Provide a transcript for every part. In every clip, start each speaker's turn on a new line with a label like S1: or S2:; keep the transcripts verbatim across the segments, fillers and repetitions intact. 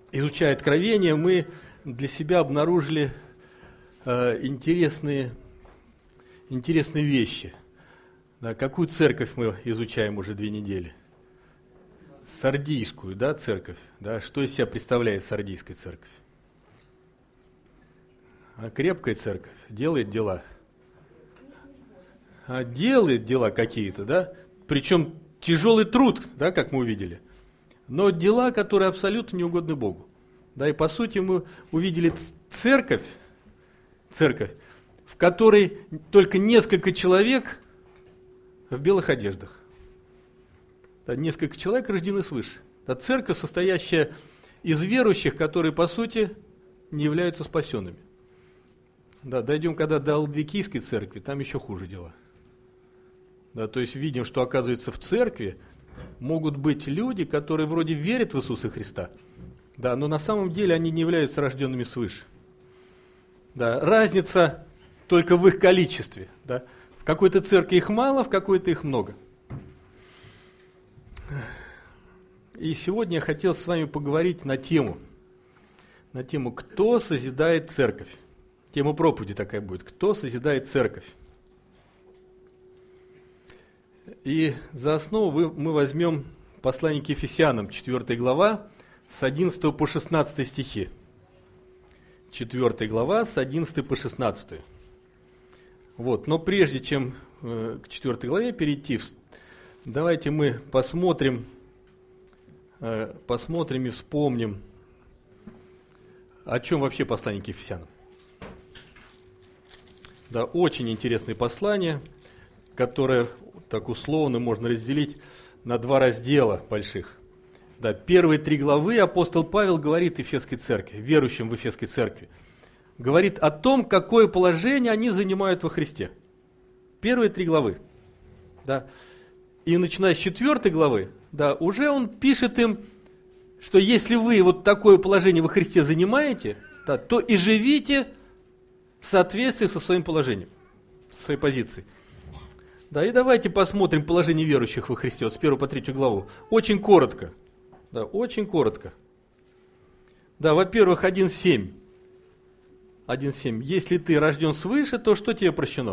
S1: изучая Откровение, мы для себя обнаружили э, интересные, интересные вещи. Да, какую церковь мы изучаем уже две недели? Сардийскую, да, церковь. Да, что из себя представляет сардийская церковь? А крепкая церковь делает дела. А делает дела какие-то, да? Причем тяжелый труд, да, как мы увидели. Но дела, которые абсолютно не угодны Богу. Да, и по сути мы увидели церковь, церковь, в которой только несколько человек в белых одеждах. Да, несколько человек рождены свыше. Да, церковь, состоящая из верующих, которые по сути не являются спасенными. Да, дойдем когда до Лаодикийской церкви, там еще хуже дела. Да, то есть видим, что оказывается в церкви могут быть люди, которые вроде верят в Иисуса Христа, да, но на самом деле они не являются рожденными свыше. Да, разница только в их количестве. Да. В какой-то церкви их мало, в какой-то их много. И сегодня я хотел с вами поговорить на тему, на тему «Кто созидает церковь?». Тема проповеди такая будет. Кто созидает церковь? И за основу вы, мы возьмем послание к Ефесянам, четвёртая глава, с одиннадцатого по шестнадцатый стихи. четвёртая глава, с одиннадцатого по шестнадцатый. Вот. Но прежде чем э, к четвёртой главе перейти, давайте мы посмотрим, э, посмотрим и вспомним, о чем вообще послание к Ефесянам. Да, очень интересное послание, которое так условно можно разделить на два раздела больших. Да, первые три главы апостол Павел говорит Ефесской церкви, верующим в Ефесской церкви, говорит о том, какое положение они занимают во Христе. Первые три главы. Да. И начиная с четвертой главы, да, уже он пишет им, что если вы вот такое положение во Христе занимаете, да, то и живите в соответствии со своим положением, со своей позицией. Да, и давайте посмотрим положение верующих во Христе, вот с первой по третью главу. Очень коротко. Да, очень коротко. Да, во-первых, один семь. один семь. Если ты рожден свыше, то что тебе прощено?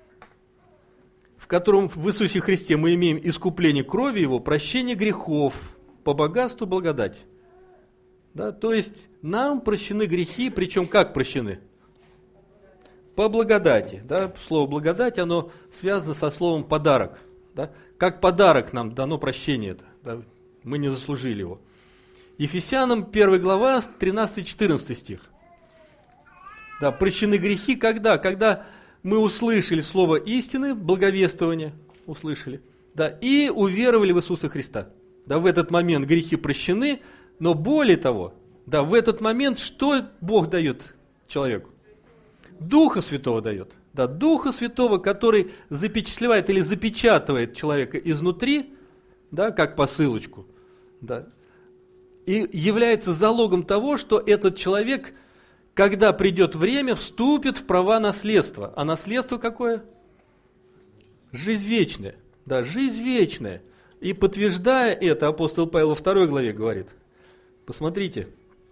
S1: В котором в Иисусе Христе мы имеем искупление крови Его, прощение грехов, по богатству благодать. Да, то есть нам прощены грехи, причем как прощены? По благодати. Да, слово благодать, оно связано со словом подарок. Да, как подарок нам дано прощение это. Да, мы не заслужили его. Ефесянам первая глава, тринадцатый-четырнадцатый стих. Да, прощены грехи когда? Когда мы услышали слово истины, благовествование, услышали, да, и уверовали в Иисуса Христа. Да, в этот момент грехи прощены, но более того, да, в этот момент что Бог дает человеку? Духа Святого дает. Да, Духа Святого, который запечатлевает или запечатывает человека изнутри, да, как посылочку, да, и является залогом того, что этот человек, когда придет время, вступит в права наследства. А наследство какое? Жизнь вечная. Да, жизнь вечная. И подтверждая это, апостол Павел во второй главе говорит. Посмотрите.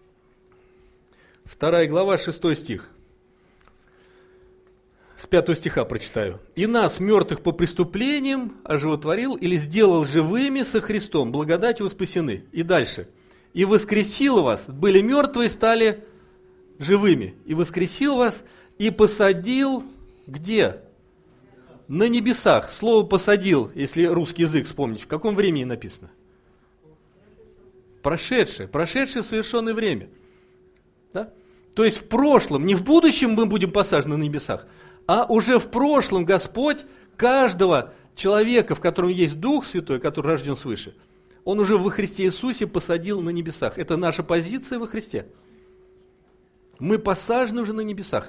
S1: Вторая глава, шестой стих. С пятого стиха прочитаю. «И нас, мертвых по преступлениям, оживотворил или сделал живыми со Христом, благодатью вы спасены». И дальше. «И воскресил вас, были мертвые, стали живыми. И воскресил вас, и посадил» где? На небесах. Слово «посадил», если русский язык вспомнить, в каком времени написано? Прошедшее. Прошедшее совершенное время. Да? То есть в прошлом, не в будущем мы будем посажены на небесах, а уже в прошлом Господь каждого человека, в котором есть Дух Святой, который рожден свыше, Он уже во Христе Иисусе посадил на небесах. Это наша позиция во Христе. Мы посажены уже на небесах.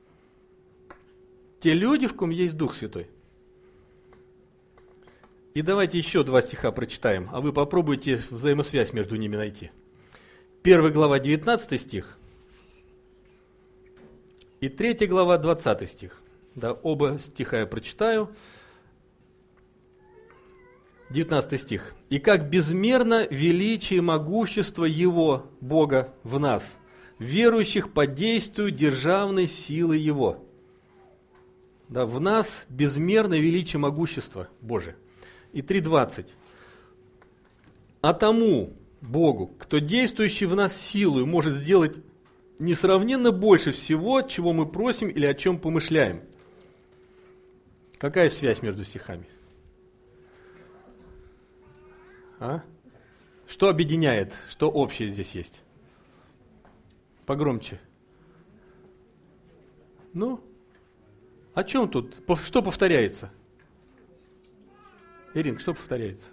S1: Те люди, в ком есть Дух Святой. И давайте еще два стиха прочитаем, а вы попробуйте взаимосвязь между ними найти. Первая глава, девятнадцатый стих. И третья глава, двадцатый стих. Да, оба стиха я прочитаю. девятнадцатый стих. «И как безмерно величие и могущество Его, Бога, в нас, верующих по действию державной силы Его». Да, в нас безмерно величие и могущество Божие. И три двадцать. «А тому Богу, кто действующий в нас силою, может сделать несравненно больше всего, чего мы просим или о чем помышляем». Какая связь между стихами? А? Что объединяет? Что общее здесь есть? Погромче. Ну, о чем тут? Что повторяется? Ирина, что повторяется?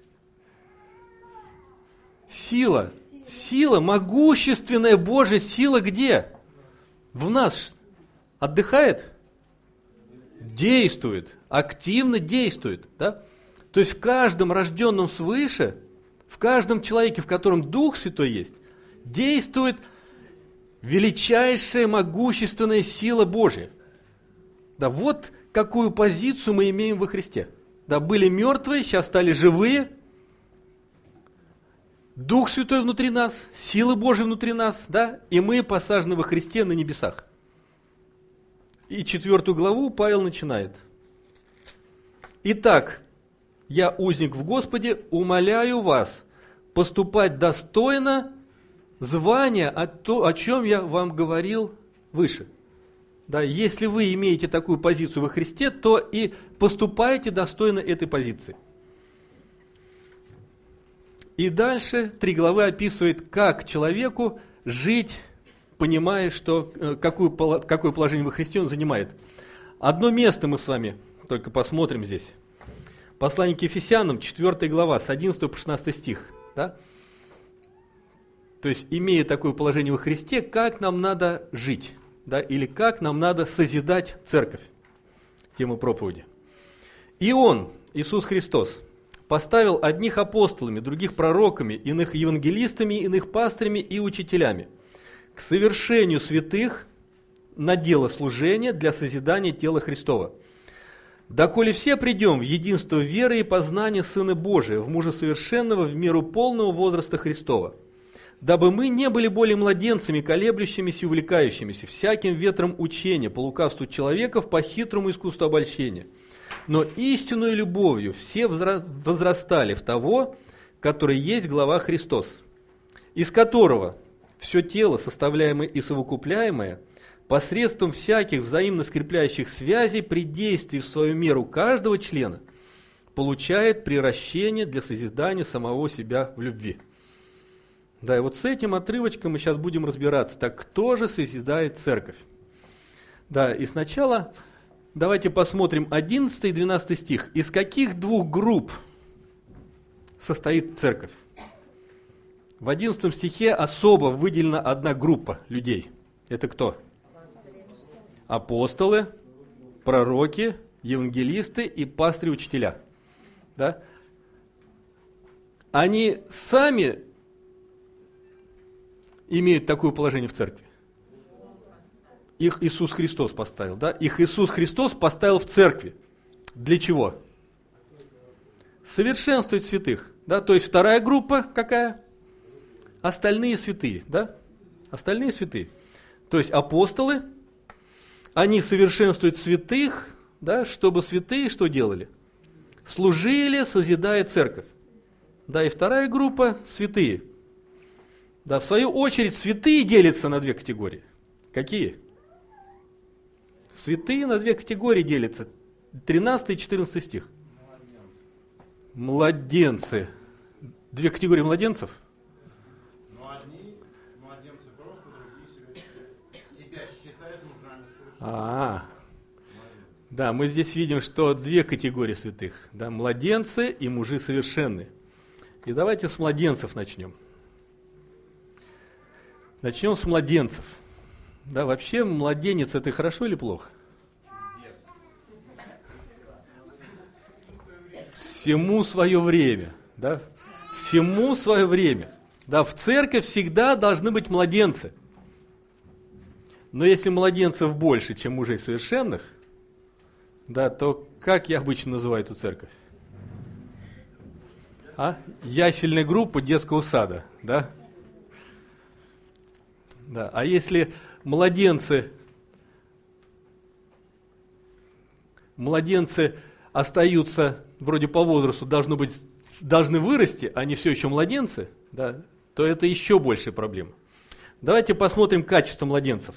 S1: Сила. Сила, могущественная Божья сила где? В нас отдыхает? Действует, активно действует. Да? То есть в каждом рожденном свыше, в каждом человеке, в котором Дух Святой есть, действует величайшая могущественная сила Божья. Да, вот какую позицию мы имеем во Христе. Да, были мертвые, сейчас стали живые. Дух Святой внутри нас, сила Божья внутри нас, да, и мы посажены во Христе на небесах. И четвертую главу Павел начинает. «Итак, я, узник в Господе, умоляю вас поступать достойно звания, о, то, о чем я вам говорил выше». Да, если вы имеете такую позицию во Христе, то и поступайте достойно этой позиции. И дальше три главы описывает, как человеку жить, понимая, что, какую, какое положение во Христе он занимает. Одно место мы с вами только посмотрим здесь. Послание к Ефесянам, четвёртая глава, с одиннадцатого по шестнадцатый стих. Да? То есть, имея такое положение во Христе, как нам надо жить, да? Или как нам надо созидать церковь. Тема проповеди. «И Он, Иисус Христос, поставил одних апостолами, других пророками, иных евангелистами, иных пастырями и учителями, к совершению святых на дело служения для созидания тела Христова. Доколе все придем в единство веры и познания Сына Божия, в мужа совершенного, в меру полного возраста Христова, дабы мы не были более младенцами, колеблющимися и увлекающимися всяким ветром учения, по лукавству человеков, по хитрому искусству обольщения, но истинную любовью все возрастали в того, который есть глава Христос, из которого все тело, составляемое и совокупляемое, посредством всяких взаимно скрепляющих связей при действии в свою меру каждого члена, получает приращение для созидания самого себя в любви». Да, и вот с этим отрывочком мы сейчас будем разбираться. Так кто же созидает церковь? Да, и сначала давайте посмотрим одиннадцатый и двенадцатый стих. Из каких двух групп состоит церковь? В одиннадцатом стихе особо выделена одна группа людей. Это кто? Апостолы, пророки, евангелисты и пастыри-учителя. Да? Они сами имеют такое положение в церкви. Их Иисус Христос поставил. Да? Их Иисус Христос поставил в церкви. Для чего? Совершенствовать святых. Да? То есть вторая группа какая? Остальные святые. Да? Остальные святые. То есть апостолы, они совершенствуют святых, да, чтобы святые что делали? Служили, созидая церковь. Да, и вторая группа – святые. Да, в свою очередь, святые делятся на две категории. Какие? Святые на две категории делятся. тринадцатый и четырнадцатый стих. Младенцы. Две категории младенцев?
S2: Но одни младенцы просто, другие себя, себя считают мужами совершенно.
S1: А, да, мы здесь видим, что две категории святых. Да, младенцы и мужи совершенные. И давайте с младенцев начнем. Начнем с младенцев. Да, вообще младенец это хорошо или плохо? Всему свое время. Да? Всему свое время. Да, в церкви всегда должны быть младенцы. Но если младенцев больше, чем мужей совершенных, да, то как я обычно называю эту церковь? А? Ясельная группа детского сада, да? Да. А если младенцы, младенцы остаются вроде по возрасту, должны быть, должны вырасти, они все еще младенцы, да, то это еще большая проблема. Давайте посмотрим качество младенцев.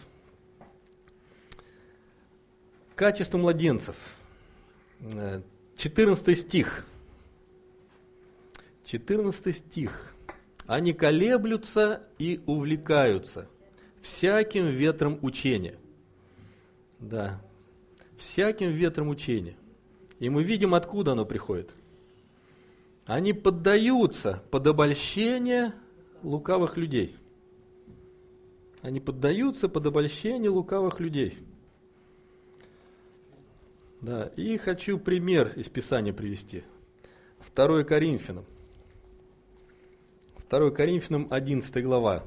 S1: Качество младенцев. четырнадцатый стих. четырнадцатый стих. Они колеблются и увлекаются всяким ветром учения. Да, всяким ветром учения. И мы видим, откуда оно приходит. Они поддаются под обольщение лукавых людей. Они поддаются под обольщение лукавых людей. Да, и хочу пример из Писания привести. второе Коринфянам. второе Коринфянам, одиннадцатая глава.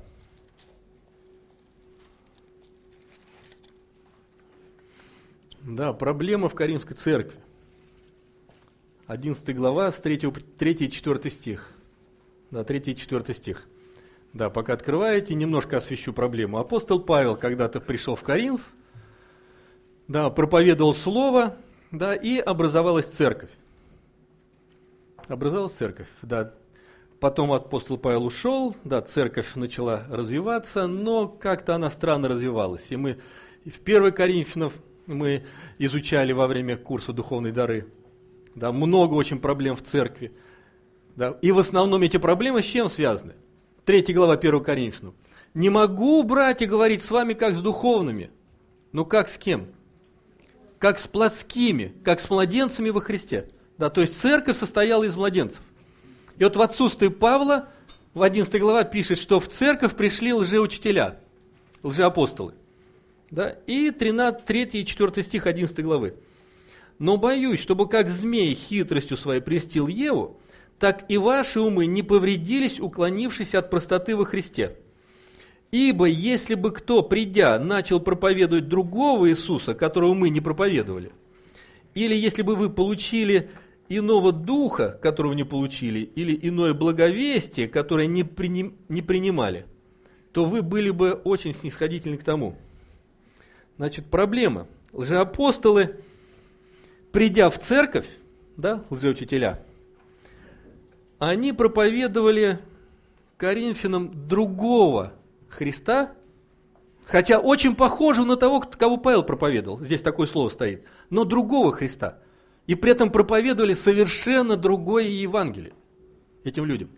S1: Да, проблема в Коринфской церкви. одиннадцатая глава, с третьего, третий и четвёртый стих. Да, третий и четвёртый стих. Да, пока открываете, немножко освещу проблему. Апостол Павел когда-то пришел в Коринф, да, проповедовал слово, да, и образовалась церковь. Образовалась церковь, да. Потом апостол Павел ушел, да, церковь начала развиваться, но как-то она странно развивалась. И мы в первое Коринфянов мы изучали во время курса «Духовные дары». Да, много очень проблем в церкви. Да, и в основном эти проблемы с чем связаны? Третья глава первого Коринфянам. «Не могу, братья, говорить с вами, как с духовными». Ну как с кем? Как с плотскими, как с младенцами во Христе. Да, то есть церковь состояла из младенцев. И вот в отсутствие Павла в одиннадцатой глава пишет, что в церковь пришли лжеучителя, лжеапостолы. Да, и тринадцатый, третий и четвёртый стих одиннадцатой главы. «Но боюсь, чтобы как змей хитростью своей прельстил Еву, так и ваши умы не повредились, уклонившись от простоты во Христе. Ибо если бы кто, придя, начал проповедовать другого Иисуса, которого мы не проповедовали, или если бы вы получили иного духа, которого не получили, или иное благовестие, которое не, приним, не принимали, то вы были бы очень снисходительны к тому». Значит, проблема. Лжеапостолы, придя в церковь, да, лжеучителя, они проповедовали коринфянам другого Христа, хотя очень похожего на того, кого Павел проповедовал, здесь такое слово стоит, но другого Христа. И при этом проповедовали совершенно другое Евангелие этим людям.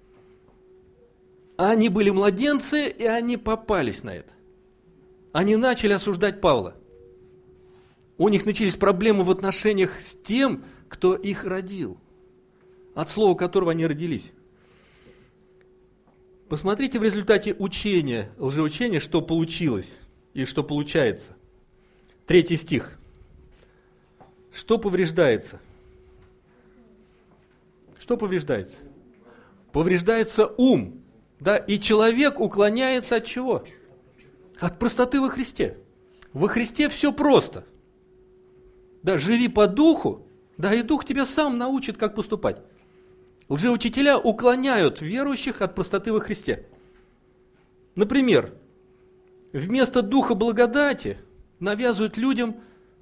S1: Они были младенцы, и они попались на это. Они начали осуждать Павла. У них начались проблемы в отношениях с тем, кто их родил, от слова которого они родились. Посмотрите в результате учения, лжеучения, что получилось и что получается. Третий стих. Что повреждается? Что повреждается? Повреждается ум, да, и человек уклоняется от чего? От простоты во Христе. Во Христе все просто. Да, живи по духу, да, и дух тебя сам научит, как поступать. Лжеучителя уклоняют верующих от простоты во Христе. Например, вместо духа благодати навязывают людям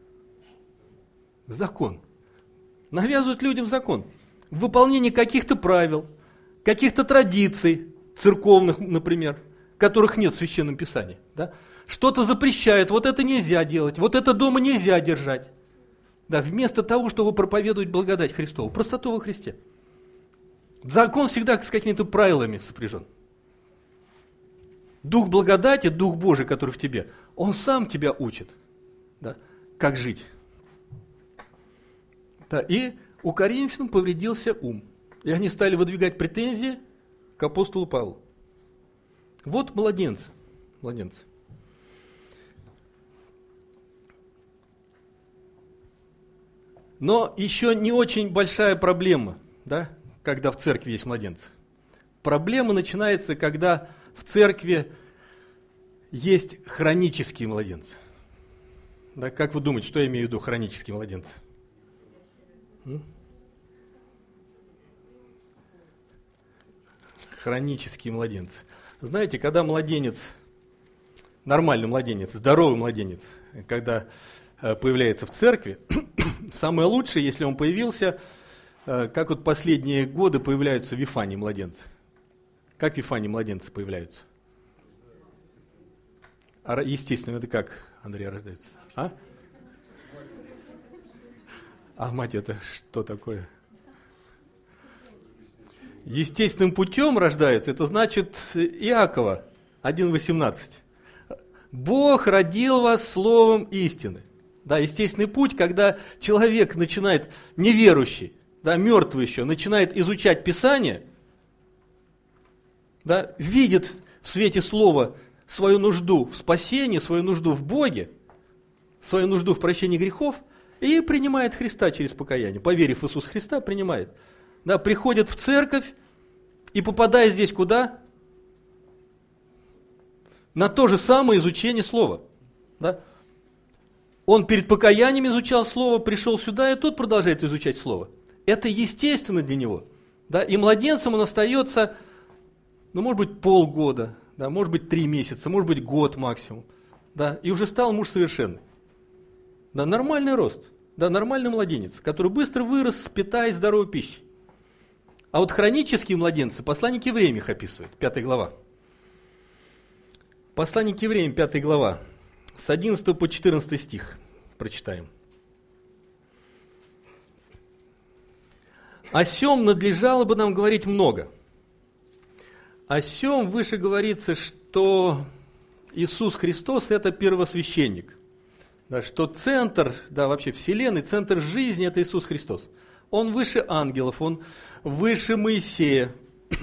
S1: закон. Навязывают людям закон. В выполнении каких-то правил, каких-то традиций, церковных, например, которых нет в Священном Писании. Да? Что-то запрещают, вот это нельзя делать, вот это дома нельзя держать. Да, вместо того, чтобы проповедовать благодать Христову, простоту во Христе. Закон всегда с какими-то правилами сопряжен. Дух благодати, Дух Божий, который в тебе, Он сам тебя учит, да, как жить. Да, и у коринфян повредился ум. И они стали выдвигать претензии к апостолу Павлу. Вот младенцы. младенцы. Но еще не очень большая проблема, да, когда в церкви есть младенцы. Проблема начинается, когда в церкви есть хронические младенцы. Да, как вы думаете, что я имею в виду хронические младенцы? М? Хронические младенцы. Знаете, когда младенец, нормальный младенец, здоровый младенец, когда появляется в церкви, самое лучшее, если он появился, как вот последние годы появляются в Вифании младенцы. Как в Вифании младенцы появляются? А, естественно, это как, Андрей, рождается? А? А мать это что такое? Естественным путем рождается, это значит Иакова один восемнадцать. Бог родил вас словом истины. Да, естественный путь, когда человек начинает, неверующий, да, мертвый еще, начинает изучать Писание, да, видит в свете слова свою нужду в спасении, свою нужду в Боге, свою нужду в прощении грехов и принимает Христа через покаяние. Поверив в Иисуса Христа, принимает. Да, приходит в церковь и попадает здесь куда? На то же самое изучение слова. Да? Он перед покаянием изучал слово, пришел сюда и тут продолжает изучать слово. Это естественно для него. Да? И младенцем он остается, ну, может быть, полгода, да, может быть, три месяца, может быть, год максимум. Да? И уже стал муж совершенный. Да, нормальный рост, да, нормальный младенец, который быстро вырос, питаясь здоровой пищей. А вот хронические младенцы, послание к евреям их описывает, пятая глава. Послание к евреям, пятая глава, с одиннадцатого по четырнадцатый стих прочитаем. О сем надлежало бы нам говорить много. О сем выше говорится, что Иисус Христос – это первосвященник. Да, что центр, да, вообще вселенной, центр жизни – это Иисус Христос. Он выше ангелов, он выше Моисея.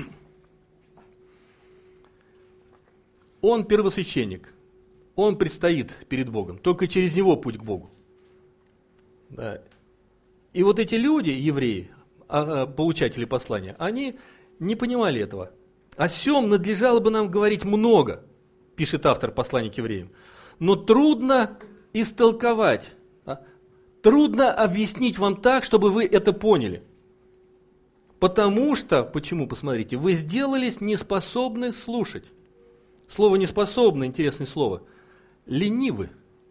S1: Он первосвященник. Он предстоит перед Богом. Только через него путь к Богу. Да. И вот эти люди, евреи, получатели послания, они не понимали этого. О сем надлежало бы нам говорить много, пишет автор послания к евреям. Но трудно истолковать. Да? Трудно объяснить вам так, чтобы вы это поняли. Потому что, почему, посмотрите, вы сделались неспособны слушать. Слово неспособны, интересное слово. Ленивы.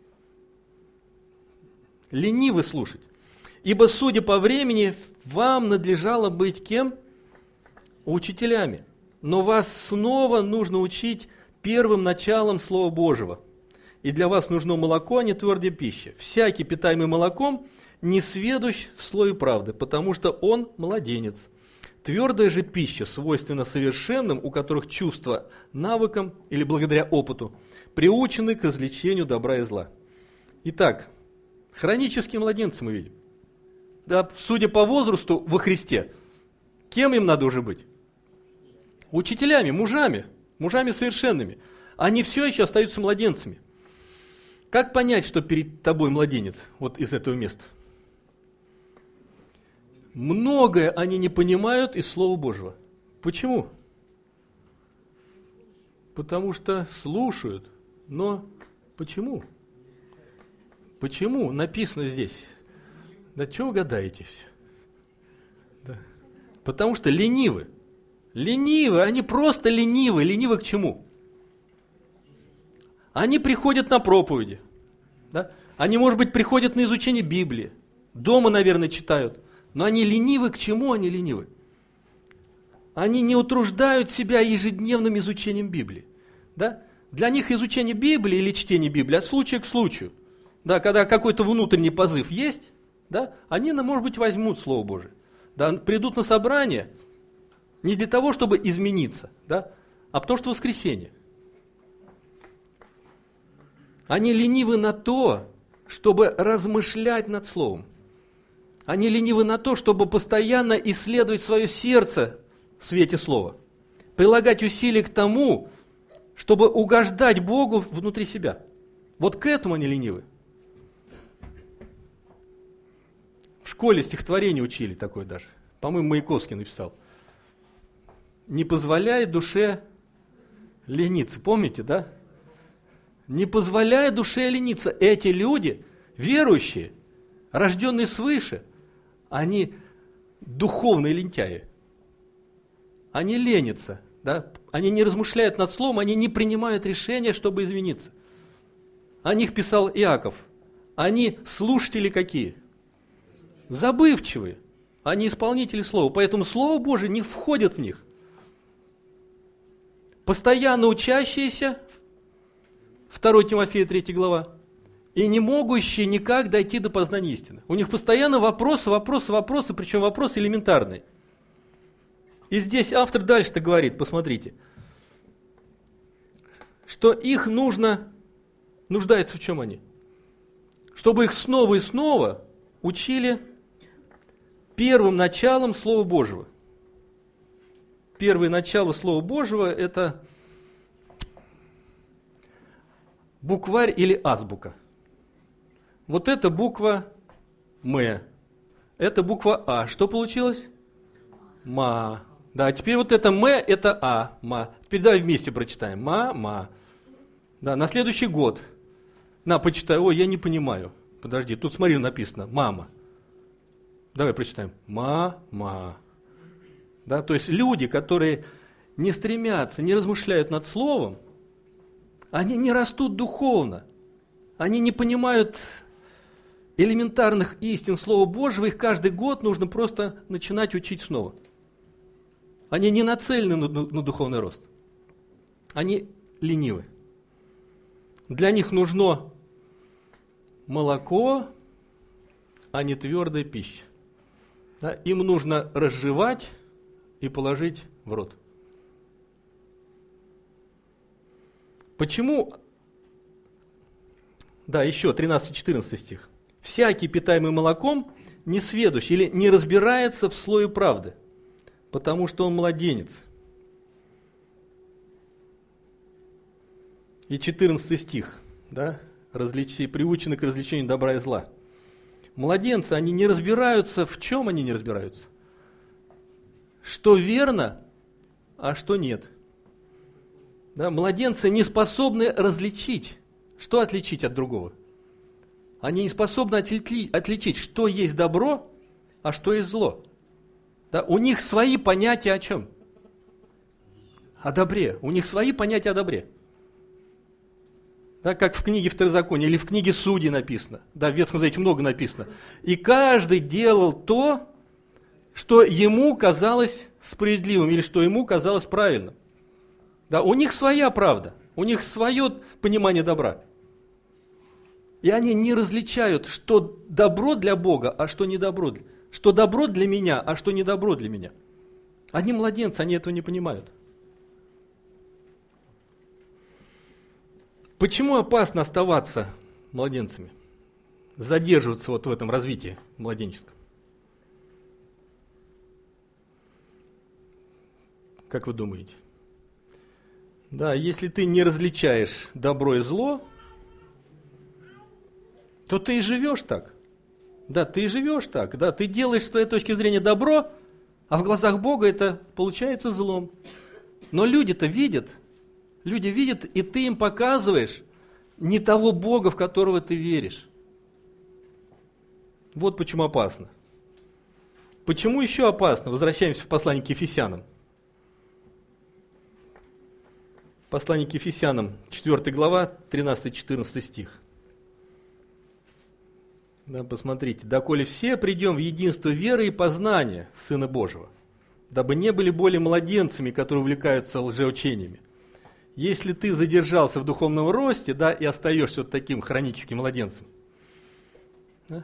S1: Ленивы слушать. Ибо, судя по времени, вам надлежало быть кем? Учителями. Но вас снова нужно учить первым началом Слова Божьего. И для вас нужно молоко, а не твердая пища. Всякий, питаемый молоком, не сведущ в слове правды, потому что он младенец. Твердая же пища свойственна совершенным, у которых чувства навыкам или благодаря опыту приучены к развлечению добра и зла. Итак, хронические младенцы мы видим. Да, судя по возрасту во Христе, кем им надо уже быть? Учителями, мужами, мужами совершенными. Они все еще остаются младенцами. Как понять, что перед тобой младенец, вот из этого места? Многое они не понимают из Слова Божьего. Почему? Потому что слушают, но почему? Почему? Написано здесь. Да чего гадаете все? Да. Потому что ленивы. Ленивы, они просто ленивы. Ленивы к чему? Они приходят на проповеди. Да? Они, может быть, приходят на изучение Библии. Дома, наверное, читают. Но они ленивы к чему они ленивы? Они не утруждают себя ежедневным изучением Библии. Да? Для них изучение Библии или чтение Библии от случая к случаю. Да, когда какой-то внутренний позыв есть, да, они, может быть, возьмут Слово Божие. Да, придут на собрание не для того, чтобы измениться, да, а потому что воскресенье. Они ленивы на то, чтобы размышлять над Словом. Они ленивы на то, чтобы постоянно исследовать свое сердце в свете Слова. Прилагать усилия к тому, чтобы угождать Богу внутри себя. Вот к этому они ленивы. В школе стихотворение учили такое даже. По-моему, Маяковский написал. «Не позволяй душе лениться». Помните, да? Не позволяя душе лениться. Эти люди, верующие, рожденные свыше, они духовные лентяи. Они ленятся. Да? Они не размышляют над словом, они не принимают решения, чтобы извиниться. О них писал Иаков. Они слушатели какие? Забывчивые. Они исполнители слова. Поэтому Слово Божие не входит в них. Постоянно учащиеся, второе Тимофея, третья глава, и не могущие никак дойти до познания истины. У них постоянно вопросы, вопросы, вопросы, причем вопросы элементарные. И здесь автор дальше-то говорит, посмотрите, что их нужно, нуждаются в чем они? Чтобы их снова и снова учили первым началом Слова Божьего. Первое начало Слова Божьего – это букварь или азбука. Вот эта буква М, это буква А. Что получилось? Ма. Да, теперь вот это М, это А, ма. Теперь давай вместе прочитаем. Ма, ма. Да, на следующий год. На, почитай. Ой, я не понимаю. Подожди, тут смотри, написано. Мама. Давай прочитаем. Ма, ма. Да, то есть люди, которые не стремятся, не размышляют над словом, они не растут духовно. Они не понимают элементарных истин Слова Божьего. Их каждый год нужно просто начинать учить снова. Они не нацелены на, на духовный рост. Они ленивы. Для них нужно молоко, а не твердая пища. Да, им нужно разжевать и положить в рот. Почему? Да, еще тринадцатый-четырнадцатый стих. «Всякий, питаемый молоком, несведущ или не разбирается в слое правды, потому что он младенец». И четырнадцатый стих. Да, различи, приучены к развлечению добра и зла. Младенцы, они не разбираются, в чем они не разбираются. Что верно, а что нет. Да, младенцы не способны различить, что отличить от другого. Они не способны отли- отличить, что есть добро, а что есть зло. Да, у них свои понятия о чем? О добре. У них свои понятия о добре. Да, как в книге Второзакония или в книге Судей написано. Да, в Ветхом Завете много написано. И каждый делал то, что ему казалось справедливым или что ему казалось правильным. Да, у них своя правда, у них свое понимание добра. И они не различают, что добро для Бога, а что не добро. Что добро для меня, а что не добро для меня. Они младенцы, они этого не понимают. Почему опасно оставаться младенцами? Задерживаться вот в этом развитии младенческом? Как вы думаете? Да, если ты не различаешь добро и зло, то ты и живешь так. Да, ты и живешь так. Да, ты делаешь с твоей точки зрения добро, а в глазах Бога это получается злом. Но люди-то видят, люди видят, и ты им показываешь не того Бога, в которого ты веришь. Вот почему опасно. Почему еще опасно? Возвращаемся в послание к Ефесянам. Послание к Ефесянам, четвёртая глава, тринадцатый-четырнадцатый стих. Да, посмотрите. «Доколе все придем в единство веры и познания Сына Божьего, дабы не были более младенцами, которые увлекаются лжеучениями». Если ты задержался в духовном росте, да, и остаешься вот таким хроническим младенцем, да,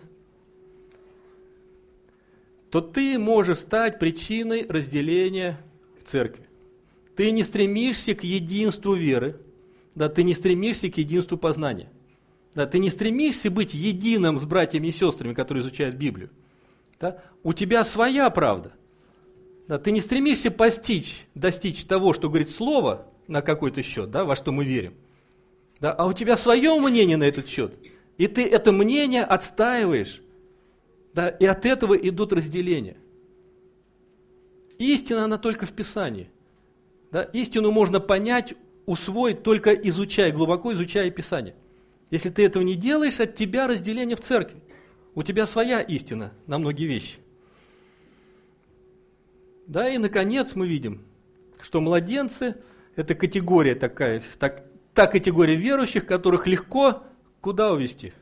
S1: то ты можешь стать причиной разделения в церкви. Ты не стремишься к единству веры, да, ты не стремишься к единству познания. Да, ты не стремишься быть единым с братьями и сестрами, которые изучают Библию. Да? У тебя своя правда. Да, ты не стремишься постичь, достичь того, что говорит Слово на какой-то счет, да, во что мы верим. Да? А у тебя свое мнение на этот счет. И ты это мнение отстаиваешь. Да? И от этого идут разделения. Истина, она только в Писании. Да? Истину можно понять, усвоить, только изучая, глубоко изучая Писание. Если ты этого не делаешь, от тебя разделение в церкви. У тебя своя истина на многие вещи. Да, и наконец мы видим, что младенцы – это категория такая, так, та категория верующих, которых легко куда увести?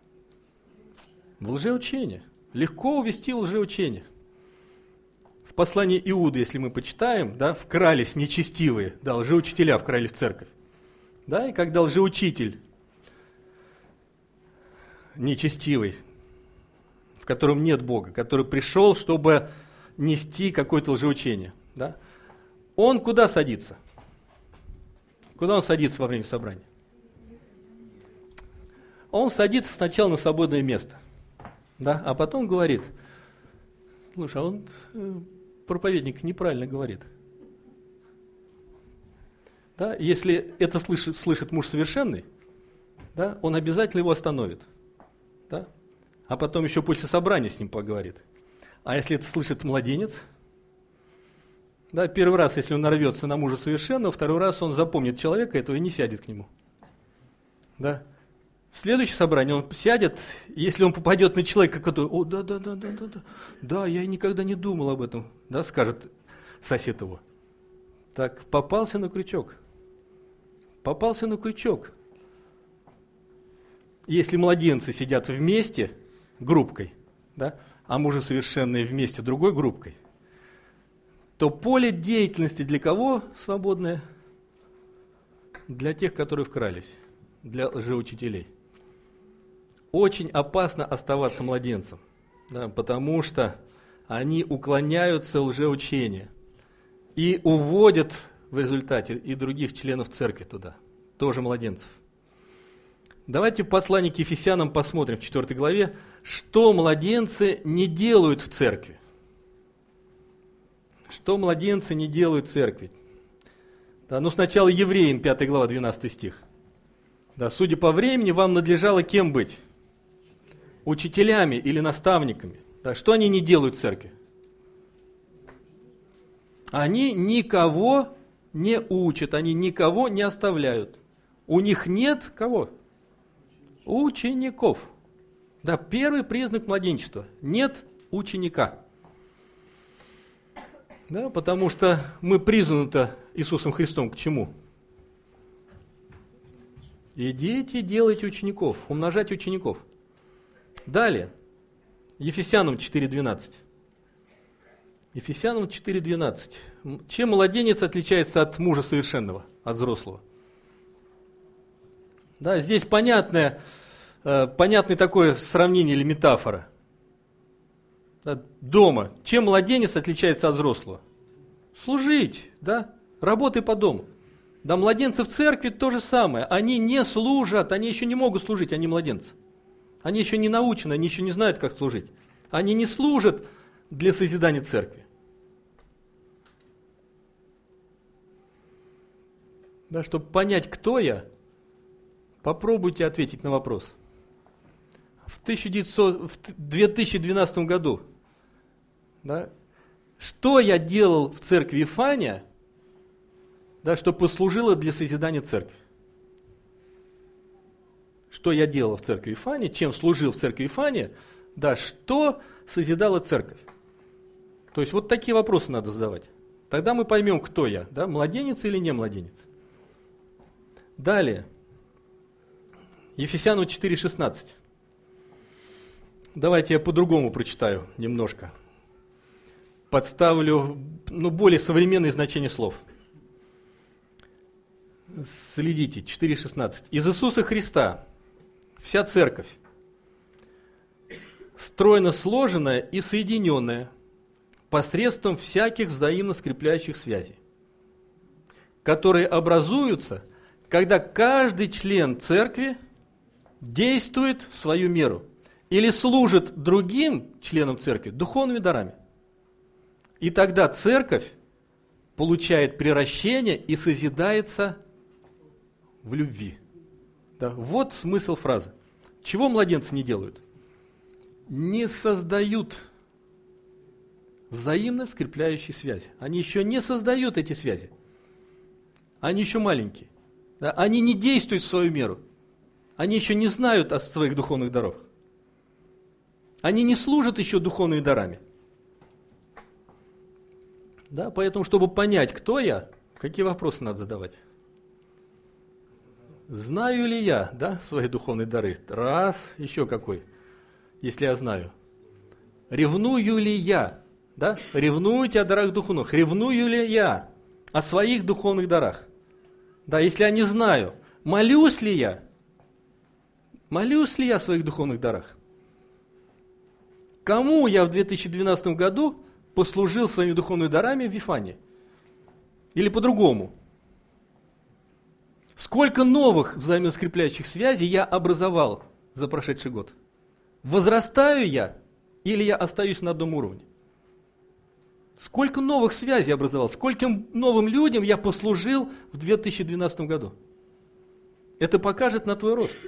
S1: В лжеучение. Легко увести в лжеучение. В послании Иуды, если мы почитаем, да, вкрались нечестивые, да, лжеучителя вкрались в церковь. Да, и когда лжеучитель нечестивый, в котором нет Бога, который пришел, чтобы нести какое-то лжеучение, да, он куда садится? Куда он садится во время собрания? Он садится сначала на свободное место, да, а потом говорит: слушай, а он, проповедник, неправильно говорит. Да, если это слышит, слышит муж совершенный, да, он обязательно его остановит. Да, а потом еще после собрания с ним поговорит. А если это слышит младенец, да, первый раз, если он нарвется на мужа совершенного, второй раз он запомнит человека этого и не сядет к нему. Да. В следующее собрание он сядет, и если он попадет на человека, который: о, да, да, да, да, да, да, да, я никогда не думал об этом, да, скажет сосед его. Так, попался на крючок. Попался на крючок. Если младенцы сидят вместе, группкой, да, а мужи совершенные вместе другой группкой, то поле деятельности для кого свободное? Для тех, которые вкрались, для лжеучителей. Очень опасно оставаться младенцем, да, потому что они уклоняются в лжеучение и уводят в результате и других членов церкви туда, тоже младенцев. Давайте в послании к Ефесянам посмотрим в четвёртой главе, что младенцы не делают в церкви. Что младенцы не делают в церкви. Да, ну сначала Евреям, пятая глава, двенадцатый стих. Да, судя по времени, вам надлежало кем быть? Учителями или наставниками. Да, что они не делают в церкви? Они никого не учат, они никого не оставляют. У них нет кого? Учеников. Да, первый признак младенчества. Нет ученика. Да, потому что мы призваны-то Иисусом Христом к чему? Идите, делайте учеников, умножать учеников. Далее. Ефесянам четыре двенадцать. Ефесянам четыре двенадцать. Чем младенец отличается от мужа совершенного, от взрослого? Да, здесь понятное, э, понятное такое сравнение или метафора. Да, дома. Чем младенец отличается от взрослого? Служить, да? Работай по дому. Да, младенцы в церкви то же самое. Они не служат, они еще не могут служить, они младенцы. Они еще не научены, они еще не знают, как служить. Они не служат для созидания церкви. Да, чтобы понять, кто я, попробуйте ответить на вопрос. В, тысяча девятьсот, в две тысячи двенадцатом году, да, что я делал в церкви Вифания, да, что послужило для созидания церкви? Что я делал в церкви Вифания, чем служил в церкви Вифания, да, что созидала церковь? То есть вот такие вопросы надо задавать. Тогда мы поймем, кто я, да, младенец или не младенец. Далее. Ефесянам четыре шестнадцать. Давайте я по-другому прочитаю немножко. Подставлю, ну, более современное значение слов. Следите, четыре шестнадцать. Из Иисуса Христа вся церковь, стройно сложенная и соединенная посредством всяких взаимно скрепляющих связей, которые образуются, когда каждый член церкви действует в свою меру или служит другим членам церкви духовными дарами. И тогда церковь получает приращение и созидается в любви. Да, вот смысл фразы. Чего младенцы не делают? Не создают взаимно скрепляющие связи. Они еще не создают эти связи. Они еще маленькие. Да, они не действуют в свою меру. Они еще не знают о своих духовных дарах. Они не служат еще духовными дарами. Да, поэтому, чтобы понять, кто я, Какие вопросы надо задавать? Знаю ли я, да, свои духовные дары? Раз, еще какой, если я знаю. Ревную ли я? Да? Ревнуете о дарах духовных. Ревную ли я о своих духовных дарах? Да, если я не знаю, молюсь ли я? Молюсь ли я о своих духовных дарах? Кому я в две тысячи двенадцатом году послужил своими духовными дарами в Вифании? Или по-другому? Сколько новых взаимоскрепляющих связей я образовал за прошедший год? Возрастаю я или я остаюсь на одном уровне? Сколько новых связей образовал? Скольким новым людям я послужил в две тысячи двенадцатом году? Это покажет на твой рост.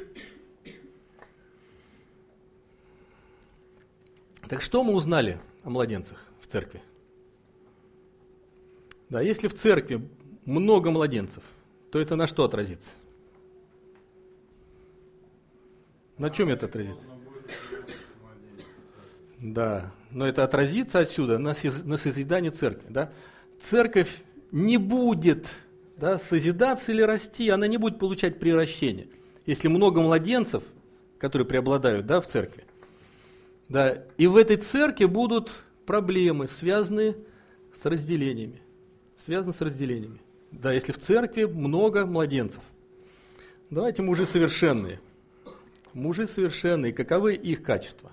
S1: Так что мы узнали о младенцах в церкви? Да, если в церкви много младенцев, то это на что отразится? На чем это отразится? Да, но это отразится отсюда на, соз, на созидании церкви. Да? Церковь не будет, да, созидаться или расти, она не будет получать приращение. Если много младенцев, которые преобладают, да, в церкви, да, и в этой церкви будут проблемы, связанные с разделениями. Связаны с разделениями. Да, если в церкви много младенцев. Давайте мужи совершенные. Мужи совершенные. Каковы их качества?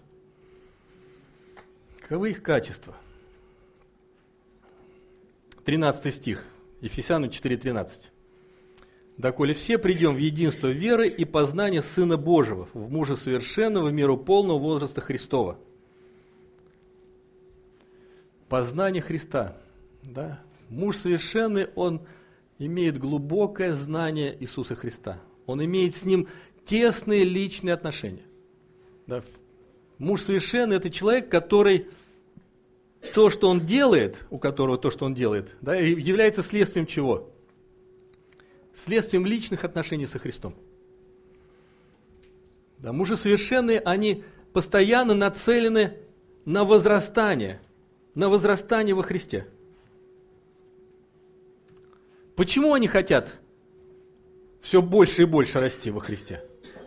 S1: Каковы их качества? тринадцатый стих. Ефесянам четыре тринадцать. «Доколе все придем в единство веры и познания Сына Божьего, в мужа совершенного, в меру полного возраста Христова». Познание Христа. Да? Муж совершенный, он имеет глубокое знание Иисуса Христа. Он имеет с Ним тесные личные отношения. Да? Муж совершенный – это человек, который то, что он делает, у которого то, что он делает, да, является следствием чего? Следствием личных отношений со Христом. Да, мужи совершенные, они постоянно нацелены на возрастание, на возрастание во Христе. Почему они хотят все больше и больше расти во Христе?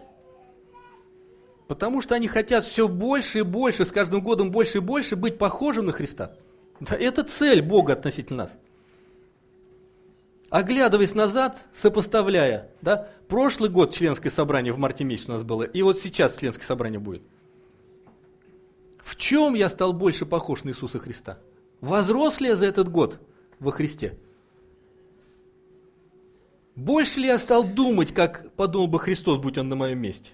S1: Потому что они хотят все больше и больше, с каждым годом больше и больше быть похожим на Христа. Да, это цель Бога относительно нас. Оглядываясь назад, сопоставляя, да, прошлый год членское собрание в марте месяце у нас было, и вот сейчас членское собрание будет. В чем я стал больше похож на Иисуса Христа? Возрос ли я за этот год во Христе? Больше ли я стал думать, как подумал бы Христос, будь Он на моем месте?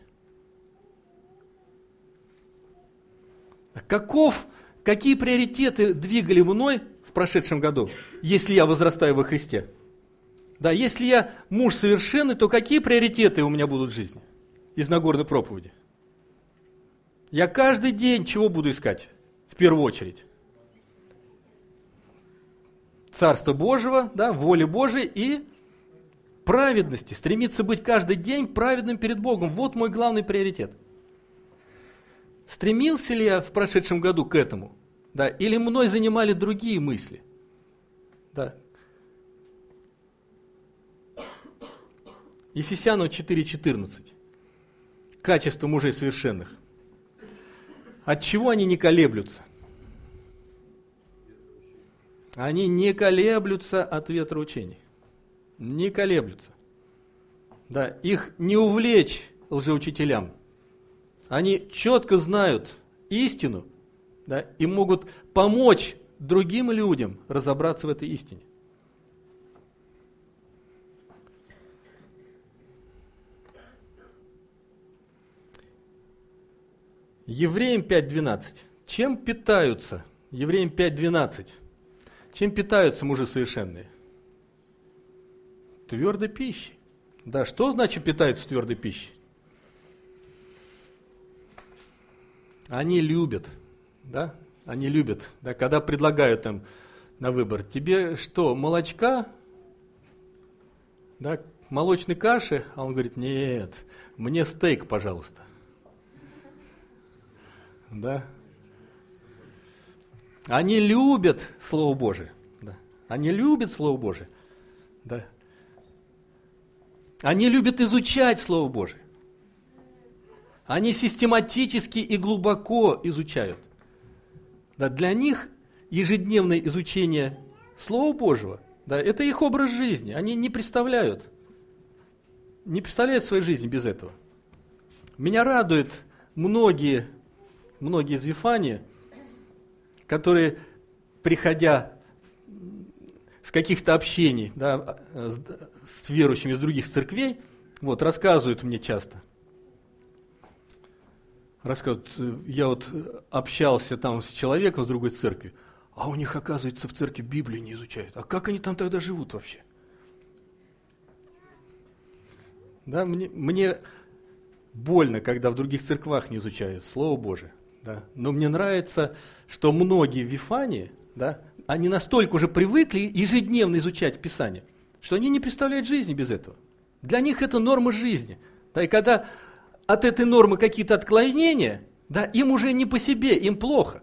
S1: Каков, какие приоритеты двигали мной в прошедшем году, если я возрастаю во Христе? Да, если я муж совершенный, то какие приоритеты у меня будут в жизни? Из Нагорной проповеди. Я каждый день чего буду искать? В первую очередь. Царство Божьего, да, воли Божией и праведности. Стремиться быть каждый день праведным перед Богом. Вот мой главный приоритет. Стремился ли я в прошедшем году к этому? Да, или мной занимали другие мысли? Да. Ефесянам четыре четырнадцать. Качество мужей совершенных. От чего они не колеблются? Они не колеблются от ветроучений. Не колеблются. Да, их не увлечь лжеучителям. Они четко знают истину, да, и могут помочь другим людям разобраться в этой истине. Евреям пять двенадцать. Чем питаются? Евреям пять двенадцать. Чем питаются мужи совершенные? Твердой пищей. Да, что значит питаются твердой пищей? Они любят, да, они любят, да, когда предлагают им на выбор, тебе что, молочка, да, молочной каши, а он говорит, нет, мне стейк, пожалуйста, да. Они любят Слово Божие, да, они любят Слово Божие, Да. Они любят изучать Слово Божие. Они систематически и глубоко изучают. Да, для них ежедневное изучение Слова Божьего, да, это их образ жизни. Они не представляют, не представляют своей жизни без этого. Меня радует многие, многие из Вифании, которые, приходя с каких-то общений, да, с, с верующими из других церквей, вот, рассказывают мне часто. Рассказывают, я вот общался там с человеком с другой церкви, а у них, оказывается, в церкви Библию не изучают. А как они там тогда живут вообще? Да, мне, мне больно, когда в других церквах не изучают Слово Божие. Да. Но мне нравится, что многие в Вифании, да, они настолько уже привыкли ежедневно изучать Писание, что они не представляют жизни без этого. Для них это норма жизни. Да, и когда от этой нормы какие-то отклонения, да, им уже не по себе, им плохо.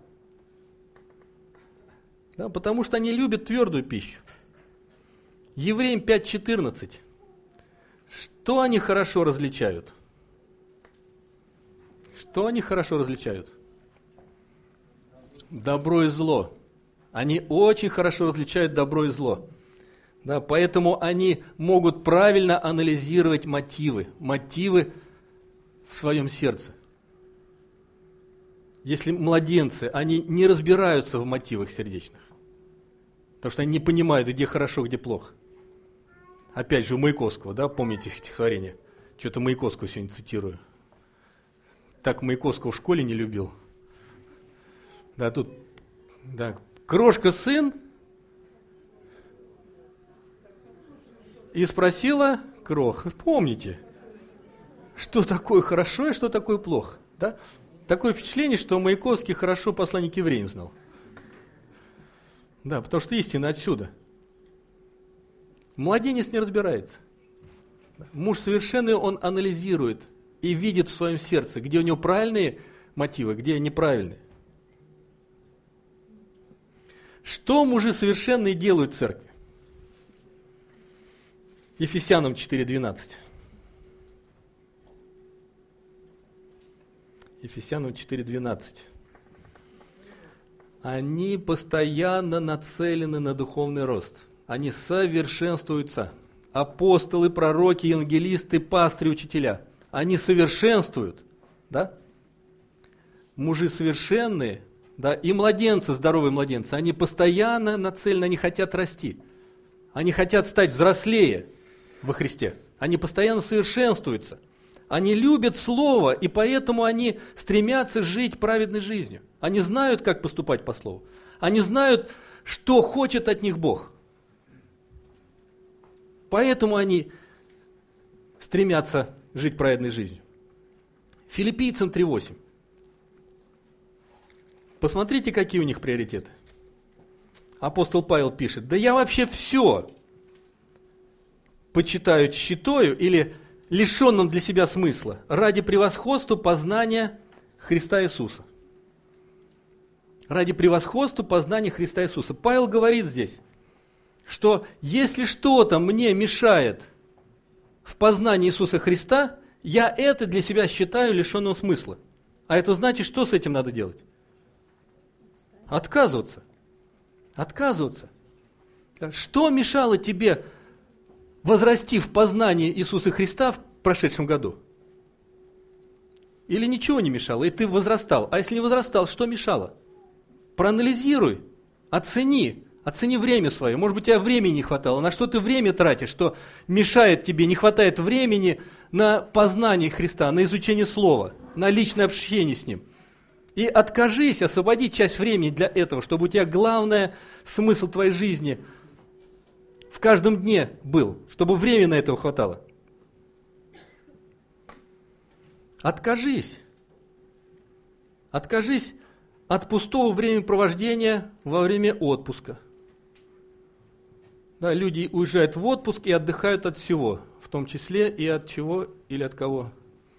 S1: Да, потому что они любят твердую пищу. Евреям пять четырнадцать. Что они хорошо различают? Что они хорошо различают? Добро и зло. Они очень хорошо различают добро и зло. Да, поэтому они могут правильно анализировать мотивы, мотивы в своем сердце. Если младенцы, они не разбираются в мотивах сердечных, потому что они не понимают, где хорошо, где плохо. Опять же, у Маяковского, да, помните стихотворение? Что-то Маяковского сегодня цитирую. Так Маяковского в школе не любил. Да, тут, да, крошка сын и спросила крох. Помните, что такое хорошо и что такое плохо? Да? Такое впечатление, что Маяковский хорошо послание к евреям знал. Да, потому что истина отсюда. Младенец не разбирается. Муж совершенный, он анализирует и видит в своем сердце, где у него правильные мотивы, где неправильные. Что мужи совершенные делают в церкви? Ефесянам четыре двенадцать. Ефесянам четыре двенадцать. Они постоянно нацелены на духовный рост. Они совершенствуются. Апостолы, пророки, евангелисты, пастыри, учителя. Они совершенствуют. Да? Мужи совершенные, да, и младенцы, здоровые младенцы, они постоянно нацелены, они хотят расти. Они хотят стать взрослее во Христе. Они постоянно совершенствуются. Они любят Слово, и поэтому они стремятся жить праведной жизнью. Они знают, как поступать по Слову. Они знают, что хочет от них Бог. Поэтому они стремятся жить праведной жизнью. Филиппийцам три восемь. Посмотрите, какие у них приоритеты. Апостол Павел пишет: да я вообще все почитаю тщетою или лишенным для себя смысла ради превосходства познания Христа Иисуса. Ради превосходства познания Христа Иисуса. Павел говорит здесь, что если что-то мне мешает в познании Иисуса Христа, я это для себя считаю лишенным смысла. А это значит, что с этим надо делать? Отказываться. Отказываться. Что мешало тебе возрасти в познании Иисуса Христа в прошедшем году? Или ничего не мешало, и ты возрастал? А если не возрастал, что мешало? Проанализируй, оцени, оцени время свое. Может быть, у тебя времени не хватало. На что ты время тратишь, что мешает тебе, не хватает времени на познание Христа, на изучение Слова, на личное общение с Ним. И откажись, освободи часть времени для этого, чтобы у тебя главный смысл твоей жизни в каждом дне был, чтобы времени на это хватало. Откажись. Откажись от пустого времяпровождения во время отпуска. Да, люди уезжают в отпуск и отдыхают от всего, в том числе и от чего или от кого?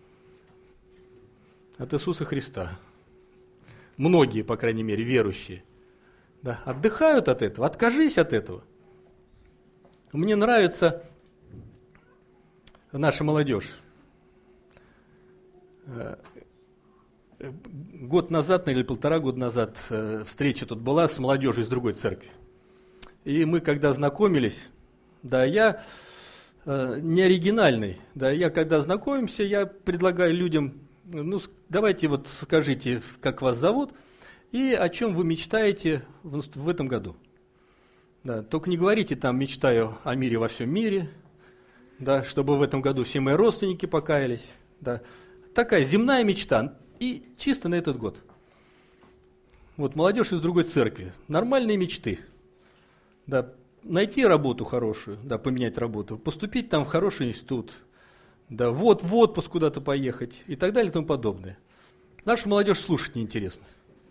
S1: От Иисуса Христа. Многие, по крайней мере, верующие, да, отдыхают от этого. Откажись от этого. Мне нравится наша молодежь. Год назад, или полтора года назад, встреча тут была с молодежью из другой церкви. И мы, когда знакомились, да, я э, не оригинальный, да, я, когда знакомимся, я предлагаю людям, ну, давайте вот скажите, как вас зовут, и о чем вы мечтаете в, в этом году. Да, только не говорите там, мечтаю о мире во всем мире, да, чтобы в этом году все мои родственники покаялись, да. Такая земная мечта, и чисто на этот год. Вот молодежь из другой церкви, нормальные мечты. Да, найти работу хорошую, да, поменять работу, поступить там в хороший институт, да, вот в отпуск куда-то поехать и так далее и тому подобное. Нашу молодежь слушать неинтересно.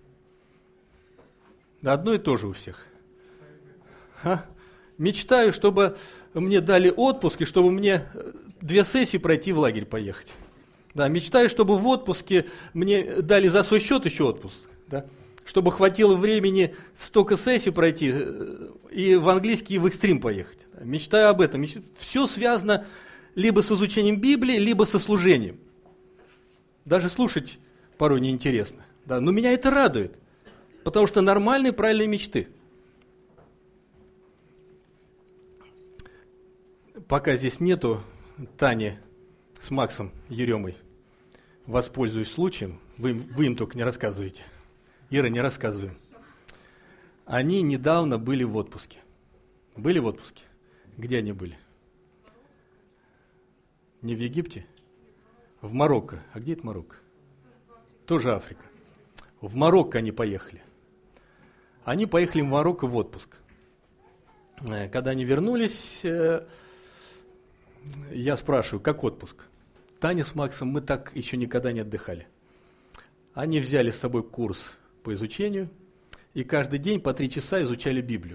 S1: Да, одно и то же у всех. А? Мечтаю, чтобы мне дали отпуск и чтобы мне две сессии пройти в лагерь поехать. Да, мечтаю, чтобы в отпуске мне дали за свой счет еще отпуск, да, чтобы хватило времени столько сессий пройти и в английский, и в экстрим поехать. Мечтаю об этом. Все связано либо с изучением Библии, либо со служением. Даже слушать порой неинтересно. Да, но меня это радует, потому что нормальные, правильные мечты. Пока здесь нету Тани с Максом Еремой, воспользуюсь случаем, вы, вы им только не рассказываете. Ира, не рассказываем. Они недавно были в отпуске. Были в отпуске? Где они были? Не в Египте? В Марокко. А где это Марокко? Тоже Африка. В Марокко они поехали. Они поехали в Марокко в отпуск. Когда они вернулись, я спрашиваю, как отпуск? Таня с Максом, мы так еще никогда не отдыхали. Они взяли с собой курс по изучению, и каждый день по три часа изучали Библию.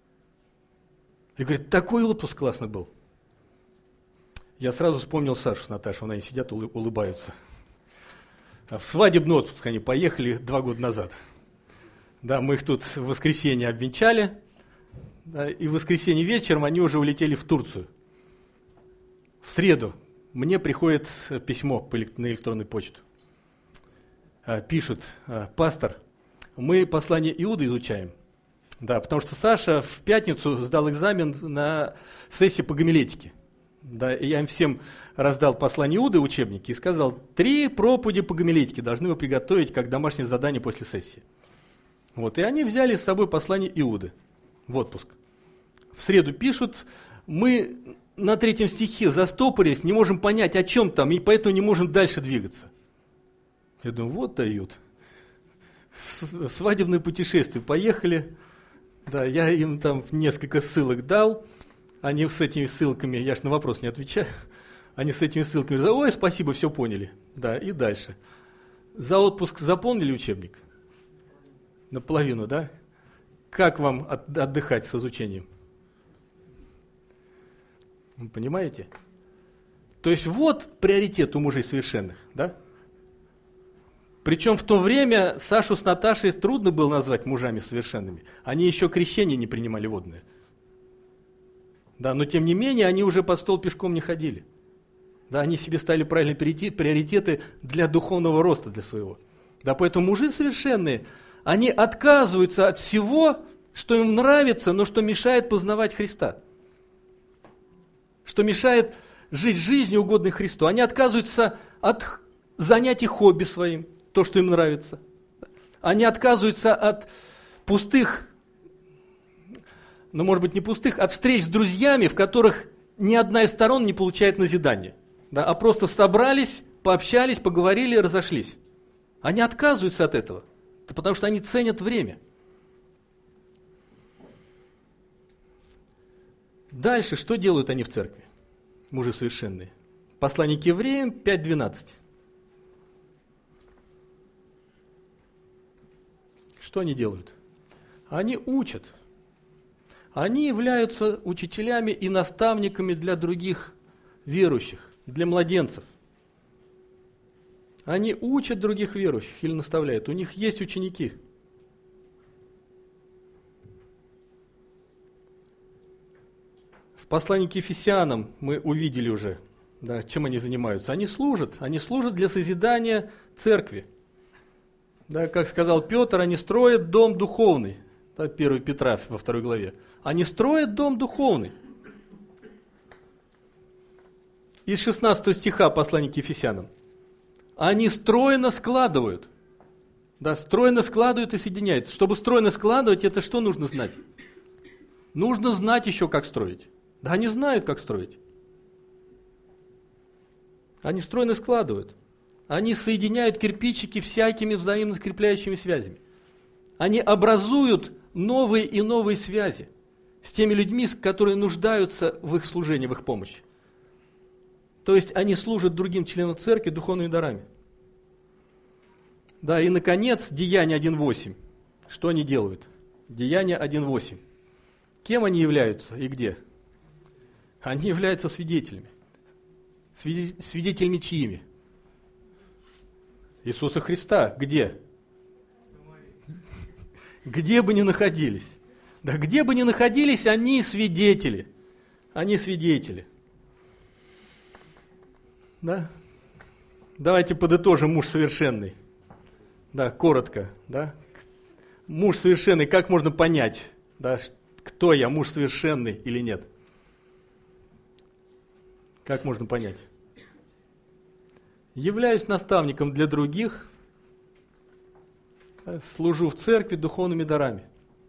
S1: И говорит, такой отпуск классный был. Я сразу вспомнил Сашу с Наташей, они сидят, улыбаются. В свадебный отпуск они поехали два года назад. Да, мы их тут в воскресенье обвенчали, да, и в воскресенье вечером они уже улетели в Турцию. В среду мне приходит письмо на электронную почту. Пишут, пастор, мы послание Иуды изучаем. Да, потому что Саша в пятницу сдал экзамен на сессии по гомилетике. Да, и я им всем раздал послание Иуды, учебники, и сказал, три проповеди по гомилетике должны вы приготовить как домашнее задание после сессии. Вот, и они взяли с собой послание Иуды в отпуск. В среду пишут, мы на третьем стихе застопорились, не можем понять, о чем там, и поэтому не можем дальше двигаться. Я думаю, вот дают. Свадебное путешествие, поехали. Да, я им там несколько ссылок дал. Они с этими ссылками, я же на вопрос не отвечаю, они с этими ссылками, ой, спасибо, все поняли. Да, и дальше. За отпуск заполнили учебник? Наполовину, да? Как вам от, отдыхать с изучением? Вы понимаете? То есть вот приоритет у мужей совершенных, да? Причем в то время Сашу с Наташей трудно было назвать мужами совершенными. Они еще крещение не принимали водное. Да, но тем не менее, они уже под стол пешком не ходили. Да, они себе ставили правильные приоритеты для духовного роста, для своего. Да, поэтому мужи совершенные, они отказываются от всего, что им нравится, но что мешает познавать Христа. Что мешает жить жизнью, угодной Христу. Они отказываются от занятий хобби своим, то, что им нравится. Они отказываются от пустых, ну, может быть, не пустых, от встреч с друзьями, в которых ни одна из сторон не получает назидания. Да, а просто собрались, пообщались, поговорили и разошлись. Они отказываются от этого, потому что они ценят время. Дальше, что делают они в церкви, мужи совершенные? Послание к евреям пять двенадцать. Что они делают? Они учат. Они являются учителями и наставниками для других верующих, для младенцев. Они учат других верующих или наставляют. У них есть ученики. В В послании к Ефесянам мы увидели уже, да, чем они занимаются. Они служат, они служат для созидания церкви. Да, как сказал Петр, они строят дом духовный. Да, первое Петра во второй главе. Они строят дом духовный. Из шестнадцатого стиха послания к Ефесянам. Они стройно складывают. Да, стройно складывают и соединяют. Чтобы стройно складывать, это что нужно знать? Нужно знать еще, как строить. Да, они знают, как строить. Они стройно складывают. Они соединяют кирпичики всякими взаимно скрепляющими связями. Они образуют новые и новые связи с теми людьми, которые нуждаются в их служении, в их помощи. То есть они служат другим членам церкви духовными дарами. Да, и, наконец, Деяния один восемь. Что они делают? Деяния один восемь. Кем они являются и где? Они являются свидетелями. Свидетелями чьими? Иисуса Христа. Где? Где бы ни находились. Да где бы ни находились, они свидетели. Они свидетели. Да? Давайте подытожим муж совершенный. Да, коротко. Да? Муж совершенный, как можно понять, да, кто я, муж совершенный или нет? Как можно понять? Являюсь наставником для других, служу в церкви духовными дарами.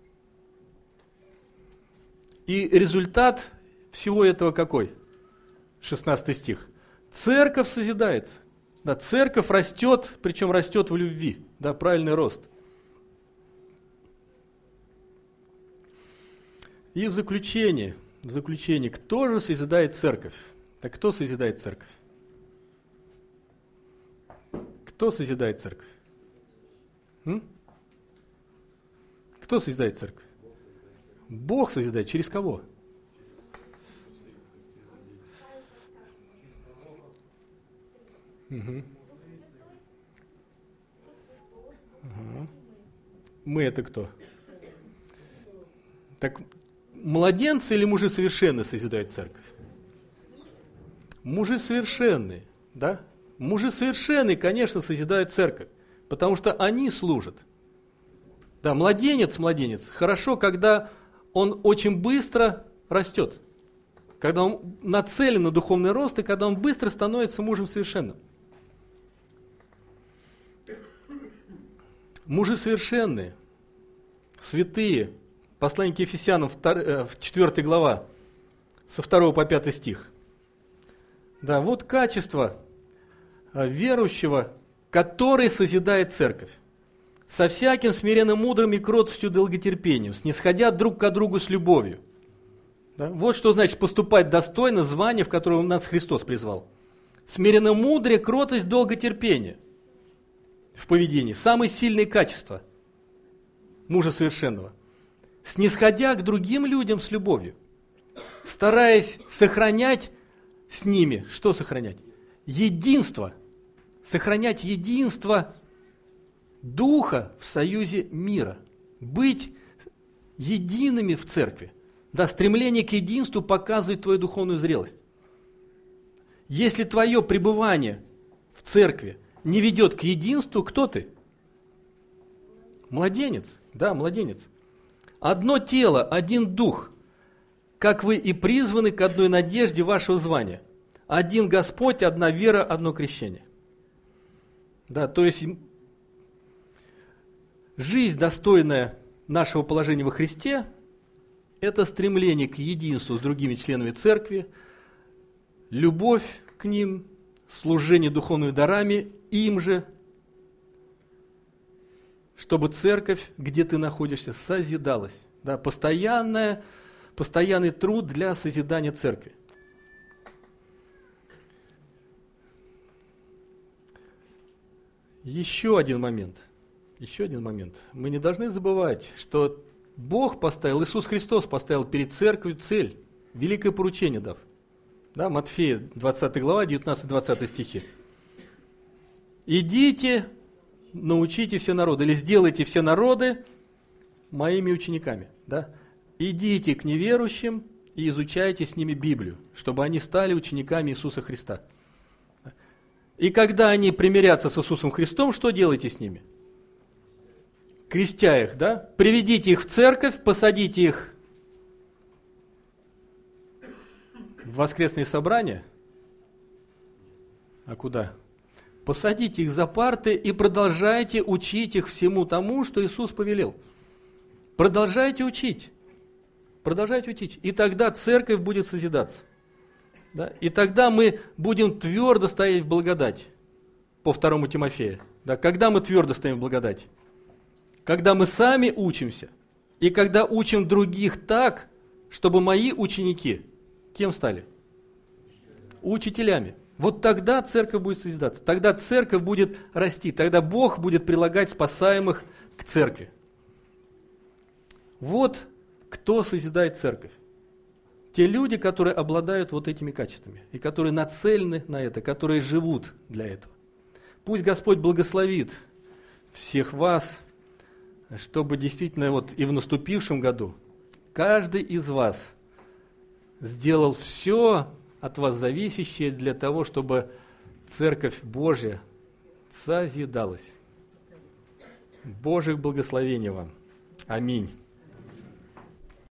S1: И результат всего этого какой? шестнадцатый стих. Церковь созидается. Да, церковь растет, причем растет в любви. Да, правильный рост. И в заключение, в заключение, кто же созидает церковь? Да кто созидает церковь? Кто созидает церковь? М? Кто созидает церковь? Бог созидает. Через кого? Угу. Ага. Мы это кто? Так младенцы или мужи совершенные созидают церковь? Мужи совершенные, да? Мужи совершенные, конечно, созидают церковь, потому что они служат. Да, младенец, младенец, хорошо, когда он очень быстро растет, когда он нацелен на духовный рост и когда он быстро становится мужем совершенным. Мужи совершенные, святые. Послание к Ефесянам, четвёртая глава, со второго по пятый стих. Да, вот качество верующего, который созидает церковь. Со всяким смиренным мудрым и кротостью долготерпением, снисходя друг к другу с любовью. Да? Вот что значит поступать достойно звания, в которое нас Христос призвал. Смиренно мудрее, кротость, долготерпение в поведении. Самые сильные качества мужа совершенного. Снисходя к другим людям с любовью. Стараясь сохранять с ними, что сохранять? Единство. Сохранять единство духа в союзе мира. Быть едиными в церкви. Да, стремление к единству показывает твою духовную зрелость. Если твое пребывание в церкви не ведет к единству, кто ты? Младенец. Да, младенец. Одно тело, один дух, как вы и призваны к одной надежде вашего звания. Один Господь, одна вера, одно крещение. Да, то есть жизнь, достойная нашего положения во Христе, это стремление к единству с другими членами церкви, любовь к ним, служение духовными дарами им же, чтобы церковь, где ты находишься, созидалась. Да, постоянная, постоянный труд для созидания церкви. Еще один момент. Еще один момент. Мы не должны забывать, что Бог поставил, Иисус Христос поставил перед церковью цель, великое поручение дав. Да, Матфея, двадцатая глава, девятнадцатый-двадцатый стихи. Идите, научите все народы, или сделайте все народы моими учениками. Да? Идите к неверующим и изучайте с ними Библию, чтобы они стали учениками Иисуса Христа. И когда они примирятся с Иисусом Христом, что делайте с ними? Крестя их, да? Приведите их в церковь, посадите их в воскресные собрания. А куда? Посадите их за парты и продолжайте учить их всему тому, что Иисус повелел. Продолжайте учить. Продолжайте учить. И тогда церковь будет созидаться. Да? И тогда мы будем твердо стоять в благодати. По второму Тимофею. Да? Когда мы твердо стоим в благодати? Когда мы сами учимся. И когда учим других так, чтобы мои ученики кем стали? Учителями. Вот тогда церковь будет созидаться. Тогда церковь будет расти. Тогда Бог будет прилагать спасаемых к церкви. Вот кто созидает церковь. Те люди, которые обладают вот этими качествами, и которые нацелены на это, которые живут для этого. Пусть Господь благословит всех вас, чтобы действительно вот и в наступившем году каждый из вас сделал все от вас зависящее для того, чтобы Церковь Божья созидалась. Божьих благословений вам. Аминь.